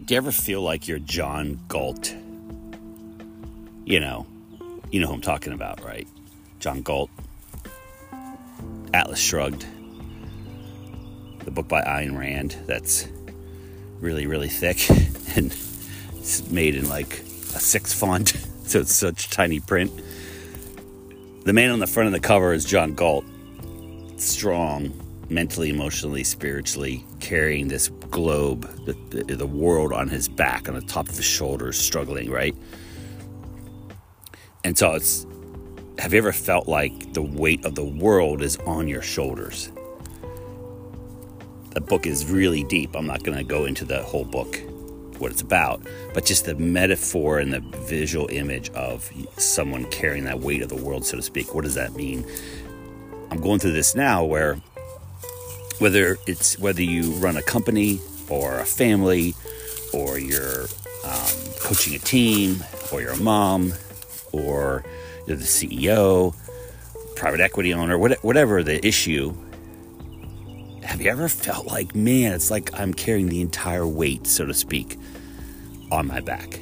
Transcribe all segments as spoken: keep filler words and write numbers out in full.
Do you ever feel like you're John Galt? You know, you know who I'm talking about, right? John Galt. Atlas Shrugged. The book by Ayn Rand that's really, really thick. And it's made in like a six font. So it's such tiny print. The man on the front of the cover is John Galt. Strong, mentally, emotionally, spiritually, carrying this globe, the, the, the world on his back, on the top of his shoulders, struggling, right? And so it's, have you ever felt like the weight of the world is on your shoulders? The book is really deep. I'm not going to go into the whole book, what it's about, but just the metaphor and the visual image of someone carrying that weight of the world, so to speak. What does that mean? I'm going through this now where whether it's whether you run a company or a family or you're um, coaching a team or you're a mom or you're the C E O, private equity owner, whatever the issue, have you ever felt like, man, it's like I'm carrying the entire weight, so to speak, on my back?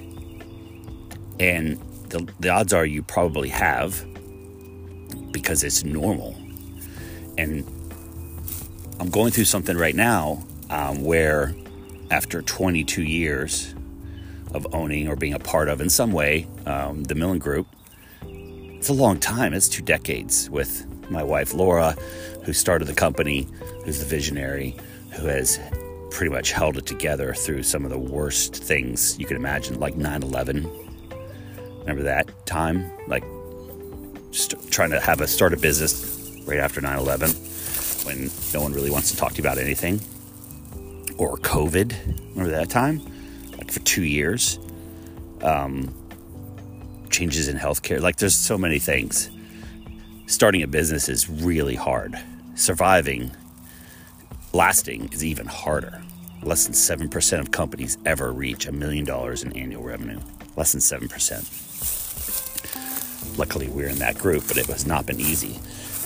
And the, the odds are you probably have, because it's normal. And I'm going through something right now um, where after twenty-two years of owning or being a part of in some way um, the Millen Group, it's a long time. It's two decades with my wife, Laura, who started the company, who's the visionary, who has pretty much held it together through some of the worst things you can imagine, like nine eleven. Remember that time? Like just trying to have a start a business right after nine eleven when no one really wants to talk to you about anything. Or COVID. Remember that time? Like for two years. Um, changes in healthcare. Like there's so many things. Starting a business is really hard. Surviving, lasting is even harder. Less than seven percent of companies ever reach a million dollars in annual revenue. Less than seven percent. Luckily, we're in that group, but it has not been easy.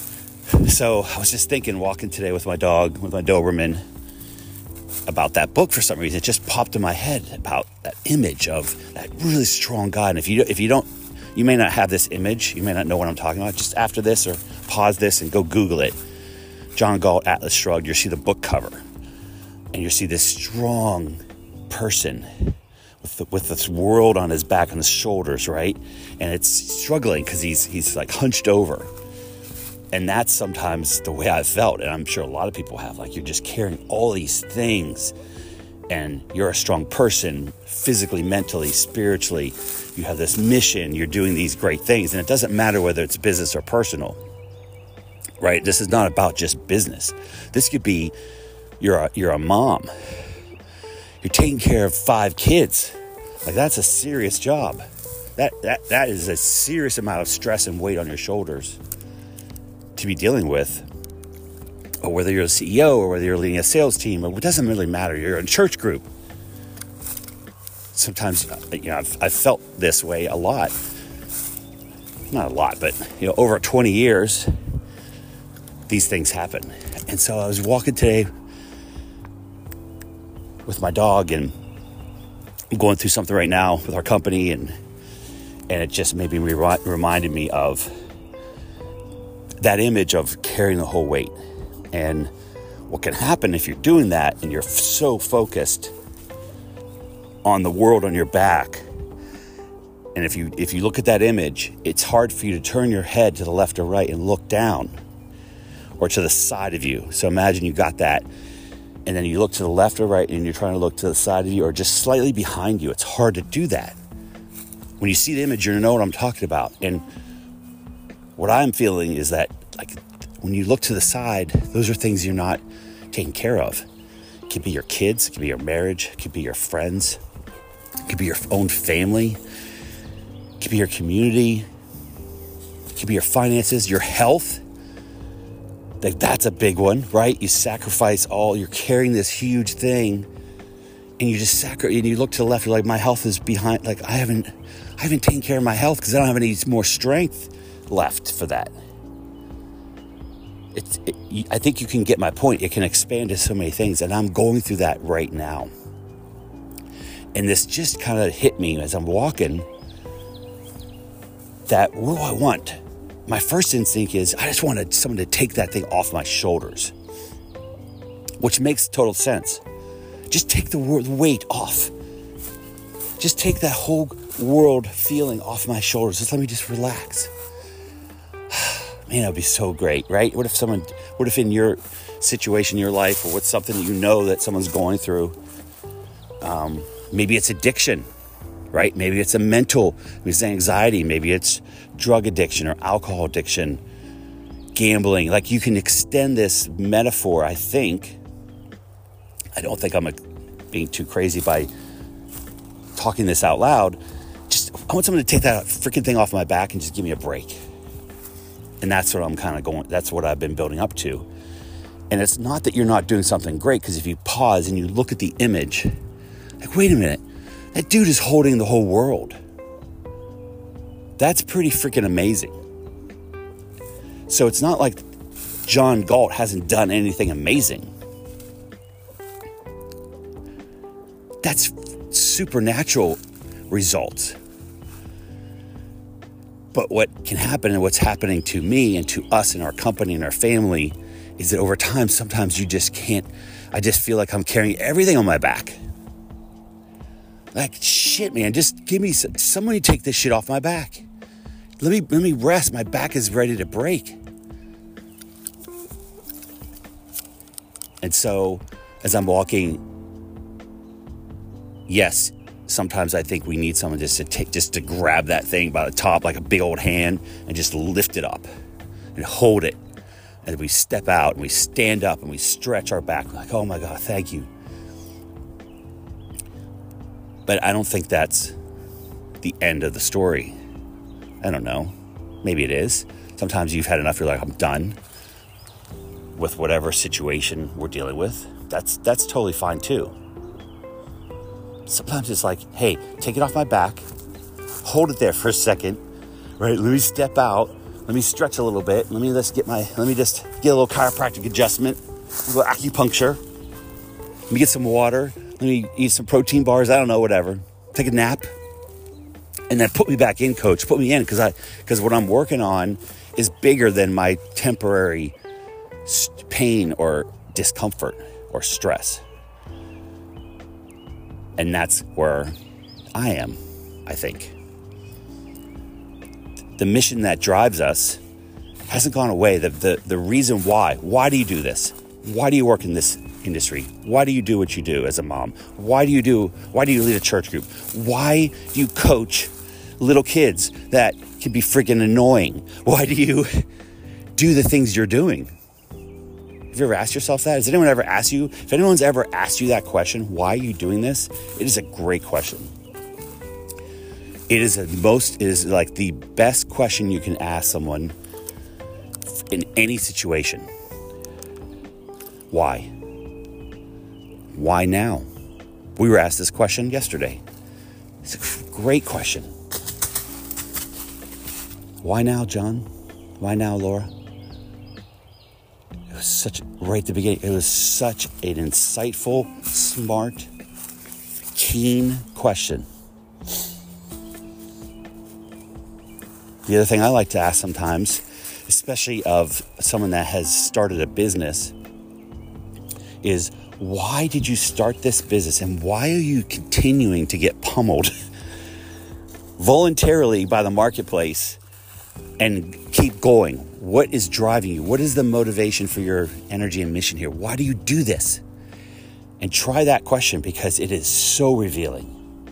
So I was just thinking, walking today with my dog, with my Doberman, about that book for some reason. It just popped in my head about that image of that really strong guy. And if you if you don't, you may not have this image, you may not know what I'm talking about. Just after this, or pause this and go Google it. John Galt, Atlas Shrugged. You'll see the book cover, and you'll see this strong person with the, with this world on his back, on his shoulders, right? And it's struggling because he's he's like hunched over. And that's sometimes the way I've felt, and I'm sure a lot of people have. Like you're just carrying all these things, and you're a strong person, physically, mentally, spiritually. You have this mission. You're doing these great things, and it doesn't matter whether it's business or personal, right? This is not about just business. This could be you're a, you're a mom. You're taking care of five kids. Like that's a serious job. That that that is a serious amount of stress and weight on your shoulders to be dealing with. Or whether you're a C E O or whether you're leading a sales team, or it doesn't really matter. You're in a church group. Sometimes, you know, I've, I've felt this way a lot. Not a lot, but, you know, over twenty years, these things happen. And so I was walking today with my dog, and I'm going through something right now with our company, and and it just maybe re- reminded me of that image of carrying the whole weight. And what can happen if you're doing that and you're so focused on the world on your back, and if you if you look at that image, it's hard for you to turn your head to the left or right and look down, or to the side of you. So imagine you got that, and then you look to the left or right, and you're trying to look to the side of you or just slightly behind you. It's hard to do that. When you see the image, you're gonna know what I'm talking about. And what I'm feeling is that, like, when you look to the side, those are things you're not taking care of. It could be your kids, it could be your marriage, it could be your friends, it could be your own family, it could be your community, it could be your finances, your health. Like, that's a big one, right? You sacrifice all, you're carrying this huge thing, and you just sacrifice, and you look to the left, you're like, my health is behind, like, I haven't, I haven't taken care of my health because I don't have any more strength left for that. It's, it, I think you can get my point. It can expand to so many things, and I'm going through that right now. And this just kind of hit me as I'm walking, that what do I want? My first instinct is I just wanted someone to take that thing off my shoulders, which makes total sense. Just take the weight off. Just take that whole world feeling off my shoulders. Just let me just relax. Man, that would be so great, right? What if someone, what if in your situation, your life, or what's something that you know that someone's going through, um, maybe it's addiction, right? Maybe it's a mental, maybe it's anxiety, maybe it's drug addiction or alcohol addiction, gambling. Like, you can extend this metaphor, I think. I don't think I'm a, being too crazy by talking this out loud. Just, I want someone to take that freaking thing off my back and just give me a break. And that's what I'm kind of going, that's what I've been building up to. And it's not that you're not doing something great, because if you pause and you look at the image, like, wait a minute, that dude is holding the whole world. That's pretty freaking amazing. So it's not like John Galt hasn't done anything amazing. That's supernatural results. But what can happen, and what's happening to me and to us and our company and our family, is that over time, sometimes you just can't, I just feel like I'm carrying everything on my back. Like, shit, man, just give me, somebody take this shit off my back. Let me, let me rest. My back is ready to break. And so as I'm walking, yes, sometimes I think we need someone just to take, just to grab that thing by the top, like a big old hand, and just lift it up and hold it. And we step out and we stand up and we stretch our back. We're like, oh my God, thank you. But I don't think that's the end of the story. I don't know. Maybe it is. Sometimes you've had enough. You're like, I'm done with whatever situation we're dealing with. That's that's totally fine too. Sometimes it's like, hey, take it off my back. Hold it there for a second. Right? Let me step out. Let me stretch a little bit. Let me just get my, let me just get a little chiropractic adjustment. A little acupuncture. Let me get some water. Let me eat some protein bars. I don't know, whatever. Take a nap. And then put me back in, coach. Put me in, because I, because what I'm working on is bigger than my temporary pain or discomfort or stress. And that's where I am, I think. The mission that drives us hasn't gone away. The, the, the reason why. Why do you do this? Why do you work in this industry? Why do you do what you do as a mom? Why do you do, why do you lead a church group? Why do you coach little kids that can be freaking annoying? Why do you do the things you're doing? Have you ever asked yourself that? Has anyone ever asked you? If anyone's ever asked you that question, why are you doing this? It is a great question. It is a most, it is like the best question you can ask someone in any situation. Why? Why now? We were asked this question yesterday. It's a great question. Why now, John? Why now, Laura? It was such, right at the beginning, it was such an insightful, smart, keen question. The other thing I like to ask sometimes, especially of someone that has started a business, is why did you start this business, and why are you continuing to get pummeled voluntarily by the marketplace and keep going? What is driving you? What is the motivation for your energy and mission here? Why do you do this? And try that question, because it is so revealing.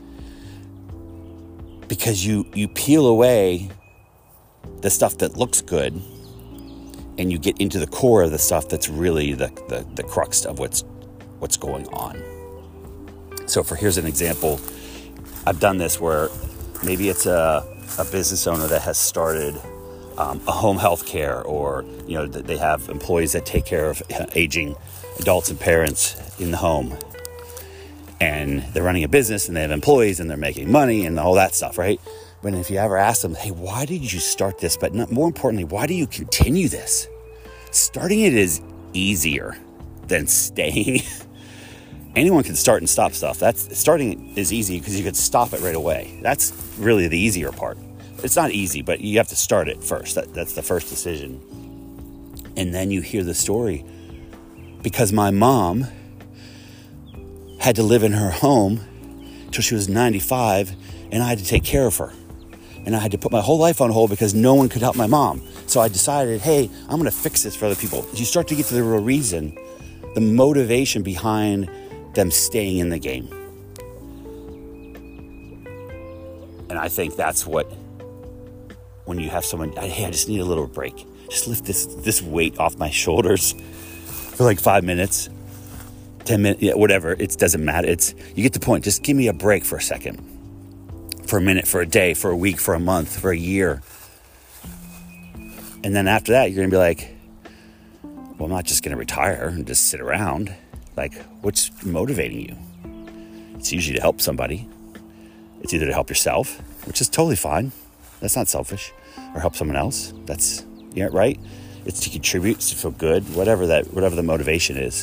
Because you, you peel away the stuff that looks good, and you get into the core of the stuff that's really the, the, the crux of what's what's going on. So for here's an example. I've done this where maybe it's a, a business owner that has started um, a home health care, or you know they have employees that take care of aging adults and parents in the home, and they're running a business and they have employees and they're making money and all that stuff, right? But if you ever ask them, hey, why did you start this? But not, more importantly, why do you continue this? Starting it is easier than staying. anyone can start and stop stuff. That's starting is easy because you could stop it right away. That's really the easier part. It's not easy, but you have to start it first. That, that's the first decision. And then you hear the story. Because my mom had to live in her home till she was ninety-five, and I had to take care of her. And I had to put my whole life on hold because no one could help my mom. So I decided, hey, I'm going to fix this for other people. You start to get to the real reason, the motivation behind them staying in the game. And I think that's what, when you have someone, hey, I just need a little break. Just lift this this weight off my shoulders for like five minutes, ten minutes, yeah, whatever. It doesn't matter. It's, you get the point. Just give me a break for a second, for a minute, for a day, for a week, for a month, for a year. And then after that, you're going to be like, well, I'm not just going to retire and just sit around. Like, what's motivating you? It's usually to help somebody. It's either to help yourself, which is totally fine. That's not selfish. Or help someone else. That's, yeah, right? It's to contribute, it's to feel good, whatever that, whatever the motivation is.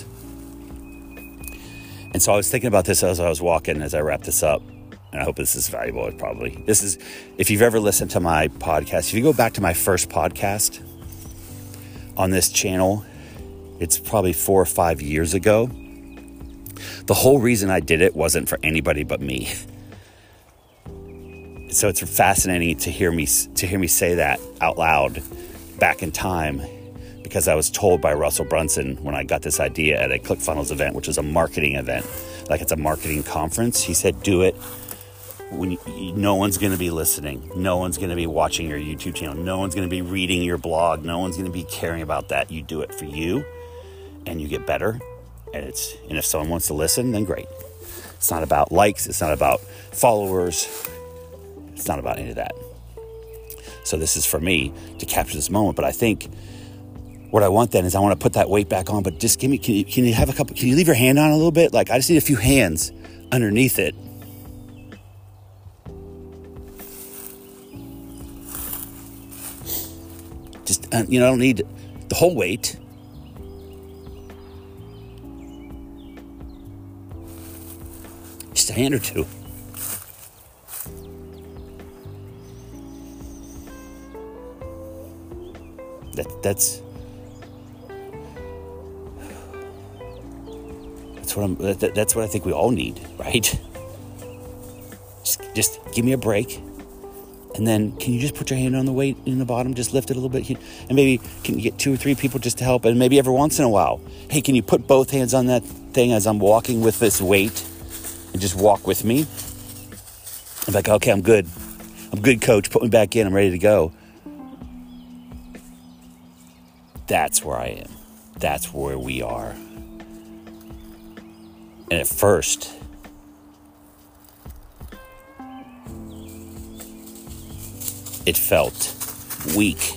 And so I was thinking about this as I was walking, as I wrap this up. And I hope this is valuable. It probably, this is, if you've ever listened to my podcast, if you go back to my first podcast on this channel, it's probably four or five years ago. The whole reason I did it wasn't for anybody but me. So it's fascinating to hear me to hear me say that out loud back in time, because I was told by Russell Brunson when I got this idea at a ClickFunnels event, which is a marketing event, like it's a marketing conference. He said, do it when you, no one's going to be listening. No one's going to be watching your YouTube channel. No one's going to be reading your blog. No one's going to be caring about that. You do it for you and you get better. And it's, and if someone wants to listen, then great. It's not about likes. It's not about followers. It's not about any of that. So this is for me to capture this moment. But I think what I want then is I want to put that weight back on, but just give me, can you, can you have a couple, can you leave your hand on a little bit? Like, I just need a few hands underneath it. Just, uh, you know, I don't need the whole weight. Just a hand or two. That, that's that's what I'm. That, that's what I think we all need, right? Just, just give me a break, and then can you just put your hand on the weight in the bottom? Just lift it a little bit, and maybe can you get two or three people just to help? And maybe every once in a while, hey, can you put both hands on that thing as I'm walking with this weight, and just walk with me? I'm like, okay, I'm good. I'm good, coach. Put me back in. I'm ready to go. That's where I am. That's where we are. And at first, it felt weak.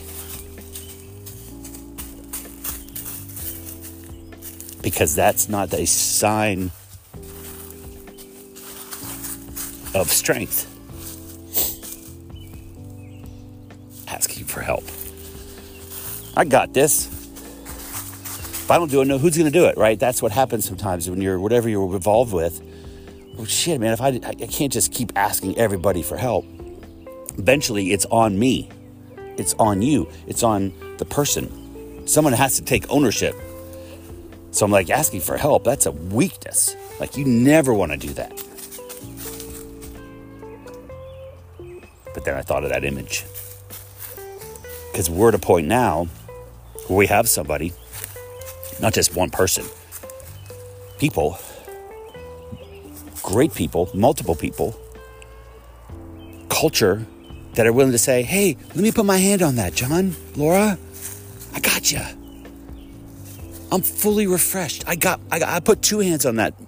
Because that's not a sign of strength. Asking for help. I got this. If I don't do it, no, who's going to do it, right? That's what happens sometimes when you're, whatever you're involved with. Well, shit, man, if I, I can't just keep asking everybody for help. Eventually, it's on me. It's on you. It's on the person. Someone has to take ownership. So I'm like, asking for help, that's a weakness. Like, you never want to do that. But then I thought of that image. Because we're at a point now where we have somebody, not just one person, people, great people, multiple people, culture that are willing to say, hey, let me put my hand on that, John, Laura, I got you. I'm fully refreshed. I got, I got, I put two hands on that.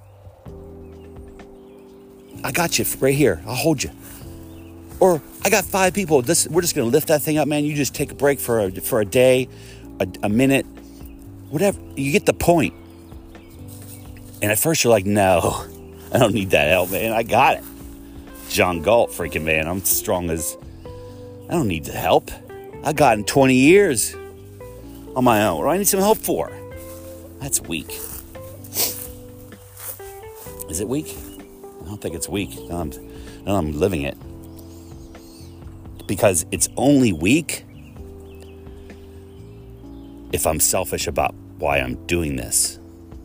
I got you right here. I'll hold you. Or I got five people. This, we're just going to lift that thing up, man. You just take a break for a, for a day, a, a minute, whatever. You get the point. And at first you're like, no, I don't need that help, man. I got it. John Galt, freaking man. I'm strong as, I don't need the help. I got in twenty years on my own. What do I need some help for? That's weak. Is it weak? I don't think it's weak. No, I'm, no, I'm living it. Because it's only weak if I'm selfish about why I'm doing this.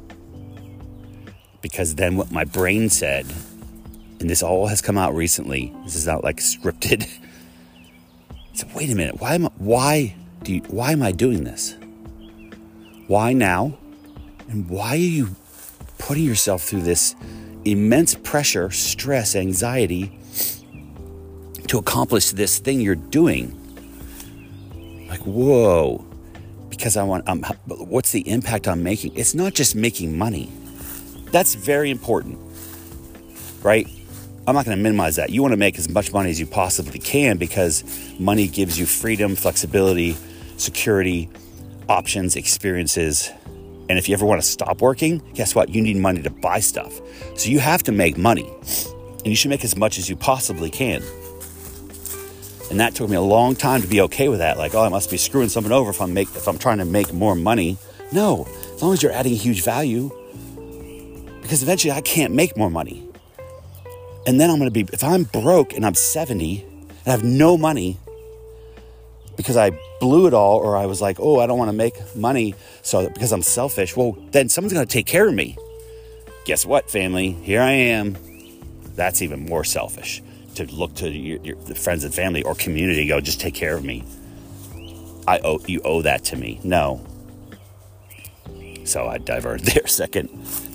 Because then what my brain said, and this all has come out recently, this is not like scripted. So wait a minute, why am I, why do you, why am I doing this? Why now? And why are you putting yourself through this immense pressure, stress, anxiety to accomplish this thing you're doing? Like, whoa, because I want, um, what's the impact I'm making? It's not just making money. That's very important, right? I'm not going to minimize that. You want to make as much money as you possibly can because money gives you freedom, flexibility, security, options, experiences. And if you ever want to stop working, guess what? You need money to buy stuff. So you have to make money, and you should make as much as you possibly can. And that took me a long time to be okay with that. Like, oh, I must be screwing someone over if I'm make if I'm trying to make more money. No, as long as you're adding huge value, because eventually I can't make more money. And then I'm going to be, if I'm broke and I'm seventy and I have no money because I blew it all, or I was like, oh, I don't want to make money so because I'm selfish. Well, then someone's going to take care of me. Guess what, family? Here I am. That's even more selfish, to look to your, your friends and family or community, go, just take care of me. I owe, you owe that to me. No. So I diverted there a second.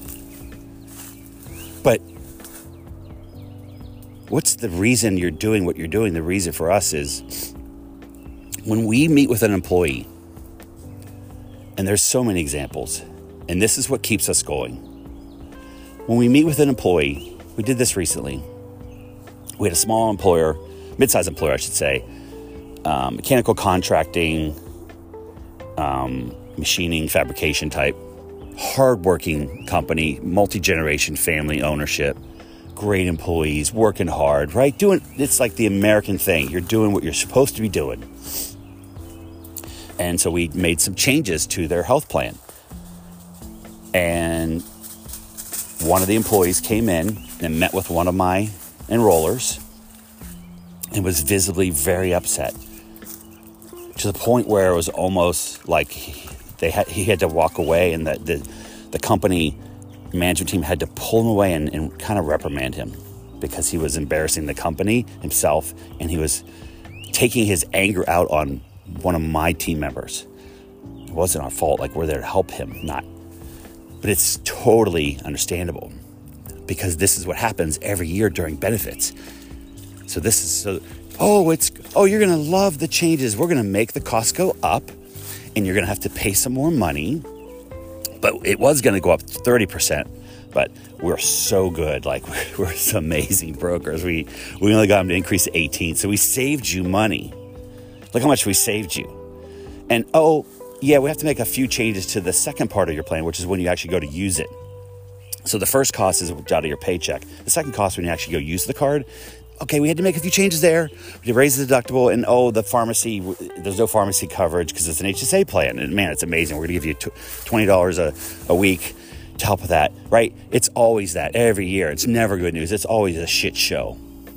But what's the reason you're doing what you're doing? The reason for us is when we meet with an employee, and there's so many examples, and this is what keeps us going. When we meet with an employee, we did this recently. We had a small employer, mid-sized employer, I should say, um, mechanical contracting, um, machining, fabrication type, hardworking company, multi-generation family ownership, great employees, working hard, right? Doing, it's like the American thing. You're doing what you're supposed to be doing. And so we made some changes to their health plan. And one of the employees came in and met with one of my enrollers and was visibly very upset, to the point where it was almost like they had, he had to walk away, and the, the, the company management team had to pull him away and, and kind of reprimand him because he was embarrassing the company, himself, and he was taking his anger out on one of my team members. It wasn't our fault. Like, we're there to help him, not. But it's totally understandable, because this is what happens every year during benefits. So this is so, oh, it's, oh, you're going to love the changes. We're going to make the costs go up, and you're going to have to pay some more money. But it was going to go up thirty percent. But we're so good. Like, we're, we're some amazing brokers. We, we only got them to increase to eighteen. So we saved you money. Look how much we saved you. And, oh, yeah, we have to make a few changes to the second part of your plan, which is when you actually go to use it. So the first cost is out of your paycheck. The second cost, when you actually go use the card, okay, we had to make a few changes there. We had to raise the deductible, and oh, the pharmacy, there's no pharmacy coverage because it's an H S A plan. And man, it's amazing. We're going to give you twenty dollars a, a week to help with that, right? It's always that every year. It's never good news. It's always a shit show.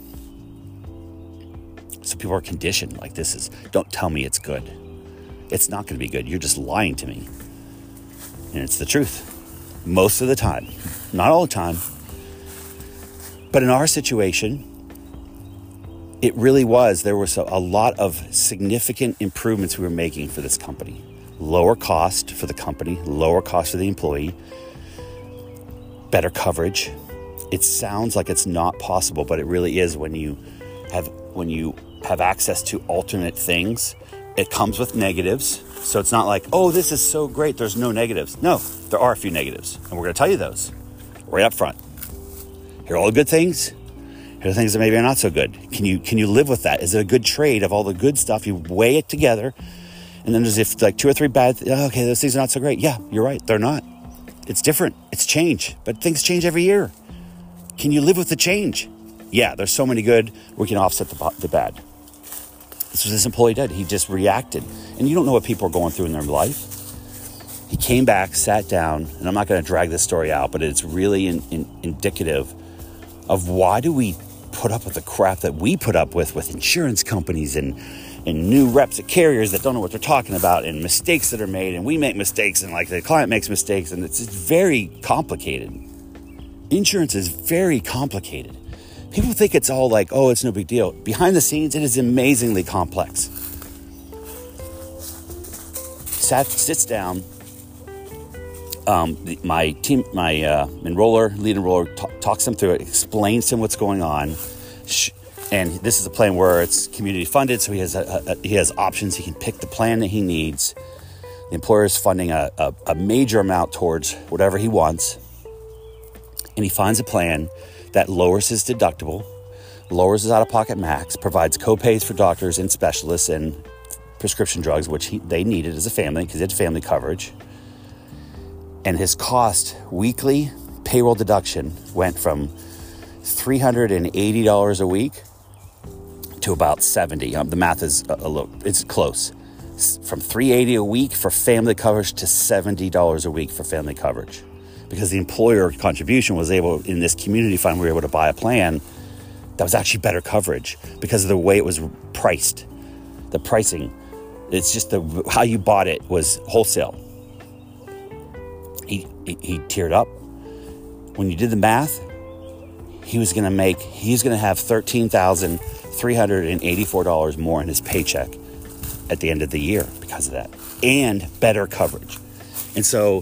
So people are conditioned like, this is, don't tell me it's good. It's not going to be good. You're just lying to me. And it's the truth. Most of the time. Not all the time. But in our situation, it really was, there was a, a lot of significant improvements we were making for this company. Lower cost for the company, lower cost for the employee, better coverage. It sounds like it's not possible, but it really is. When you have when you have access to alternate things, it comes with negatives. So it's not like, oh, this is so great, there's no negatives. No, there are a few negatives, and we're going to tell you those right up front. Here are all the good things. Here are the things that maybe are not so good. Can you can you live with that? Is it a good trade of all the good stuff? You weigh it together, and then there's if like two or three bad, okay, those things are not so great. Yeah, you're right, they're not. It's different. It's change, but things change every year. Can you live with the change? Yeah, there's so many good. We can offset the, the bad. This is what this employee did. He just reacted. And you don't know what people are going through in their life. He came back, sat down, and I'm not going to drag this story out, but it's really in, in, indicative of why do we put up with the crap that we put up with with insurance companies and, and new reps at carriers that don't know what they're talking about, and mistakes that are made, and we make mistakes, and like the client makes mistakes, and it's, it's very complicated. Insurance is very complicated. People think it's all like, oh, it's no big deal. Behind the scenes, it is amazingly complex. Sat, sits down. Um, the, my team, my uh, enroller, lead enroller, t- talks him through it, explains to him what's going on, Sh- and this is a plan where it's community funded, so he has a, a, he has options. He can pick the plan that he needs. The employer is funding a, a, a major amount towards whatever he wants, and he finds a plan that lowers his deductible, lowers his out-of-pocket max, provides co-pays for doctors and specialists and prescription drugs, which he, they needed as a family because they had family coverage. And his cost weekly payroll deduction went from three hundred eighty dollars a week to about seventy dollars. Um, the math is a, a little, it's close. From three hundred eighty dollars a week for family coverage to seventy dollars a week for family coverage. Because the employer contribution was able, in this community fund, we were able to buy a plan that was actually better coverage because of the way it was priced. The pricing, it's just the how you bought it was wholesale. He, he, he teared up. When you did the math, he was going to make, he's going to have thirteen thousand three hundred eighty-four dollars more in his paycheck at the end of the year because of that. And better coverage. And so,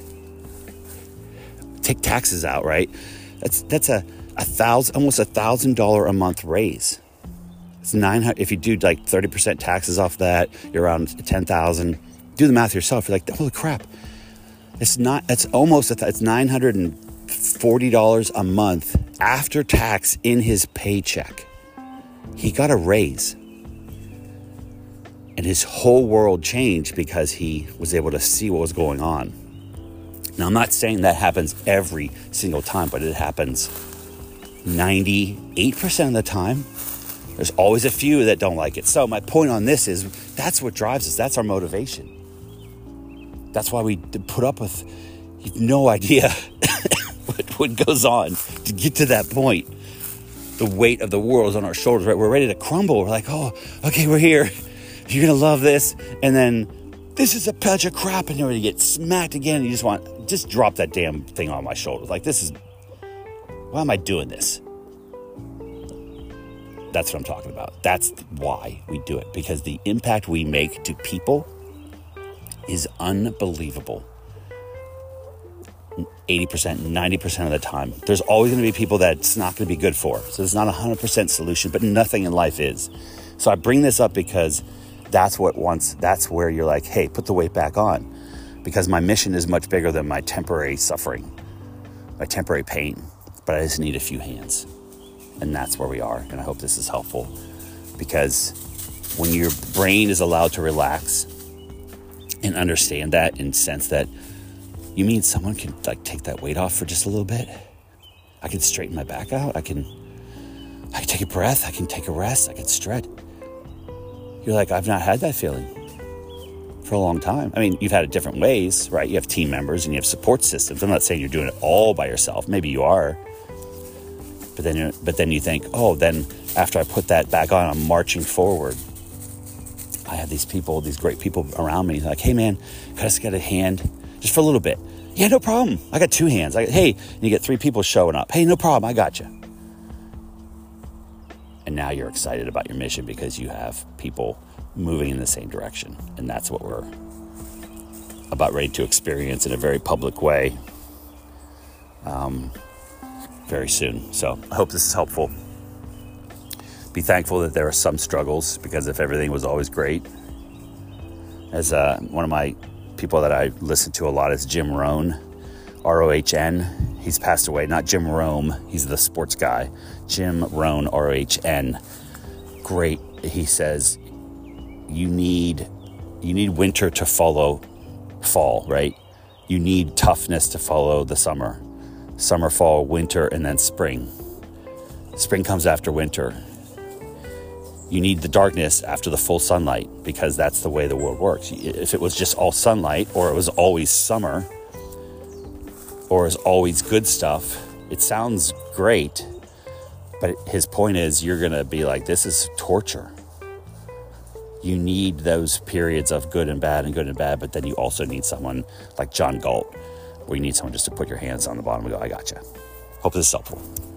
take taxes out, right? That's that's a, a thousand, almost a thousand dollar a month raise. It's nine hundred. If you do like thirty percent taxes off that, you're around ten thousand. Do the math yourself. You're like, holy crap. It's not, it's almost, a, it's nine hundred forty dollars a month after tax in his paycheck. He got a raise. And his whole world changed because he was able to see what was going on. Now, I'm not saying that happens every single time, but it happens ninety-eight percent of the time. There's always a few that don't like it. So my point on this is that's what drives us. That's our motivation. That's why we put up with, you have no idea what, what goes on to get to that point. The weight of the world is on our shoulders, right? We're ready to crumble. We're like, oh, okay, we're here. You're going to love this. And then this is a patch of crap, and you're going to get smacked again. And you just want, just drop that damn thing on my shoulders. Like, this is, why am I doing this? That's what I'm talking about. That's why we do it. Because the impact we make to people is unbelievable. eighty percent, ninety percent of the time. There's always going to be people that it's not going to be good for. So it's not a one hundred percent solution, but nothing in life is. So I bring this up because that's what once, that's where you're like, hey, put the weight back on. Because my mission is much bigger than my temporary suffering, my temporary pain. But I just need a few hands. And that's where we are. And I hope this is helpful. Because when your brain is allowed to relax and understand that and sense that, you mean someone can like take that weight off for just a little bit? I can straighten my back out. I can, I can take a breath. I can take a rest. I can stretch. You're like, I've not had that feeling for a long time. I mean, you've had it different ways, right? You have team members and you have support systems. I'm not saying you're doing it all by yourself. Maybe you are. But then, you but then you think, oh, then after I put that back on, I'm marching forward. I have these people, these great people around me. Like, hey, man, can I just get a hand? Just for a little bit. Yeah, no problem. I got two hands. I got, hey, and you get three people showing up. Hey, no problem. I got you. And now you're excited about your mission because you have people moving in the same direction. And that's what we're about ready to experience in a very public way um, very soon. So I hope this is helpful. Be thankful that there are some struggles, because if everything was always great, as uh, one of my people that I listen to a lot is Jim Rohn, R O H N. He's passed away. Not Jim Rome. He's the sports guy. Jim Rohn, R O H N. Great. He says, you need, you need winter to follow fall, right? You need toughness to follow the summer. Summer, fall, winter, and then spring. Spring comes after winter. You need the darkness after the full sunlight, because that's the way the world works. If it was just all sunlight, or it was always summer, or it was always good stuff, it sounds great, but his point is you're going to be like, this is torture. You need those periods of good and bad and good and bad, but then you also need someone like John Galt, where you need someone just to put your hands on the bottom and go, I gotcha. Hope this is helpful.